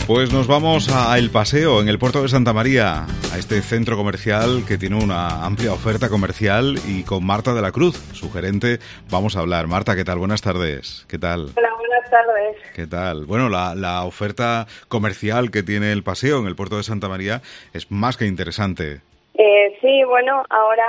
Pues nos vamos a El Paseo, en el puerto de Santa María, a este centro comercial que tiene una amplia oferta comercial, y con Marta de la Cruz, su gerente, vamos a hablar. Marta, ¿qué tal? Buenas tardes. ¿Qué tal? Hola, buenas tardes. ¿Qué tal? Bueno, la oferta comercial que tiene El Paseo en el puerto de Santa María es más que interesante. Sí, bueno, ahora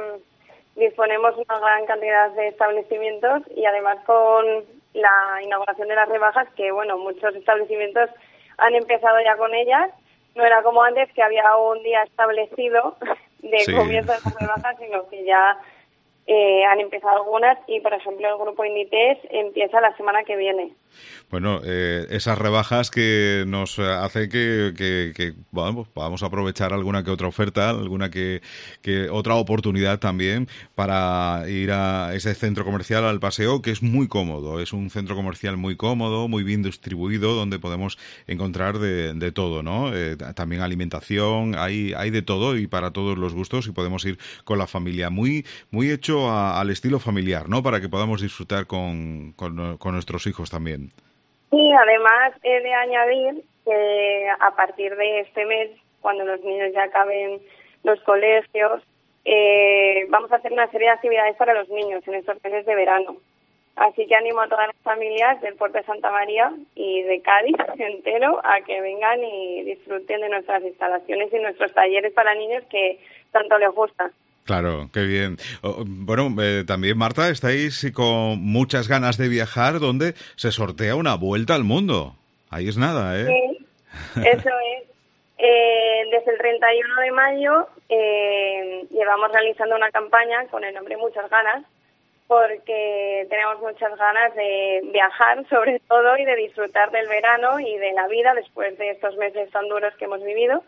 disponemos una gran cantidad de establecimientos y además con la inauguración de las rebajas, que bueno, muchos establecimientos han empezado ya con ellas. No era como antes, que había un día establecido de comienzo de las rebajas, sino que ya han empezado algunas, y por ejemplo el grupo Inditex empieza la semana que viene. Bueno, esas rebajas que nos hace que bueno, podamos aprovechar alguna que otra oferta, alguna que otra oportunidad también para ir a ese centro comercial, al Paseo, que es muy cómodo. Es un centro comercial muy cómodo, muy bien distribuido, donde podemos encontrar de todo, ¿no? También alimentación, hay de todo y para todos los gustos, y podemos ir con la familia. Muy hecho al estilo familiar, ¿no? Para que podamos disfrutar con nuestros hijos también. Sí, además he de añadir que a partir de este mes, cuando los niños ya acaben los colegios, vamos a hacer una serie de actividades para los niños en estos meses de verano. Así que animo a todas las familias del puerto de Santa María y de Cádiz entero a que vengan y disfruten de nuestras instalaciones y nuestros talleres para niños que tanto les gustan. Claro, qué bien. Bueno, también, Marta, estáis con muchas ganas de viajar, donde se sortea una vuelta al mundo. Ahí es nada, ¿eh? Sí, eso es. Desde el 31 de mayo llevamos realizando una campaña con el nombre Muchas Ganas, porque tenemos muchas ganas de viajar, sobre todo, y de disfrutar del verano y de la vida después de estos meses tan duros que hemos vivido.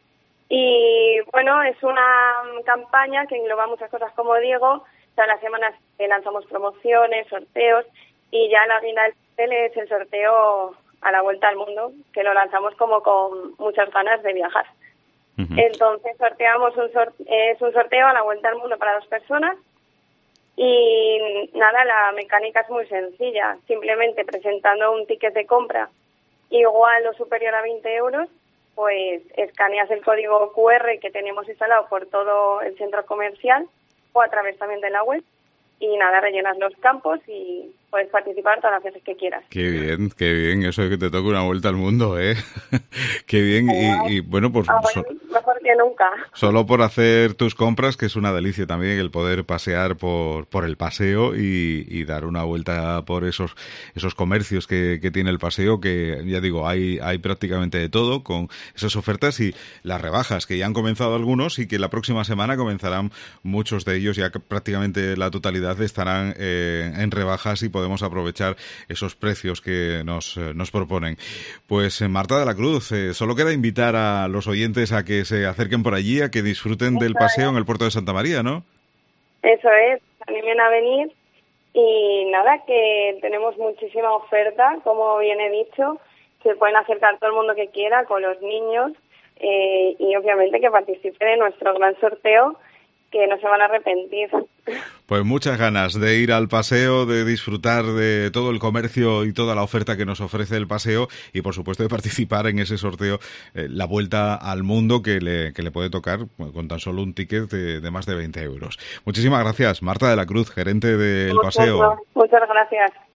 Y bueno, es una campaña que engloba muchas cosas, como digo. Todas las semanas lanzamos promociones, sorteos, y ya la guinda del pastel es el sorteo a la vuelta al mundo, que lo lanzamos como con muchas ganas de viajar. Uh-huh. Entonces sorteamos un sorteo a la vuelta al mundo para 2 personas, y nada, la mecánica es muy sencilla. Simplemente presentando un ticket de compra igual o superior a 20 euros, pues escaneas el código QR que tenemos instalado por todo el centro comercial o a través también de la web, y nada, rellenas los campos y puedes participar todas las veces que quieras. Qué bien, eso de que te toque una vuelta al mundo, ¿eh? Qué bien, y bueno, pues mejor que nunca. Solo por hacer tus compras, que es una delicia también el poder pasear por el Paseo y dar una vuelta por esos comercios que tiene el Paseo, que ya digo, hay prácticamente de todo, con esas ofertas y las rebajas, que ya han comenzado algunos y que la próxima semana comenzarán muchos de ellos, ya que prácticamente la totalidad estarán en rebajas, y podemos aprovechar esos precios que nos proponen. Pues Marta de la Cruz, solo queda invitar a los oyentes a que se acerquen por allí, a que disfruten del paseo en el puerto de Santa María, ¿no? Eso es, animen a venir, y nada, que tenemos muchísima oferta, como bien he dicho. Se pueden acercar todo el mundo que quiera, con los niños, y obviamente que participen en nuestro gran sorteo, que no se van a arrepentir. Pues muchas ganas de ir al Paseo, de disfrutar de todo el comercio y toda la oferta que nos ofrece el Paseo, y por supuesto de participar en ese sorteo, la vuelta al mundo que le puede tocar con tan solo un ticket de más de 20 euros. Muchísimas gracias, Marta de la Cruz, gerente del Paseo. Muchas gracias.